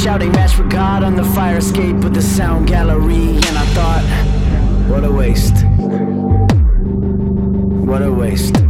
shouting match for God on the fire escape with the sound gallery. And I thought, what a waste. What a waste.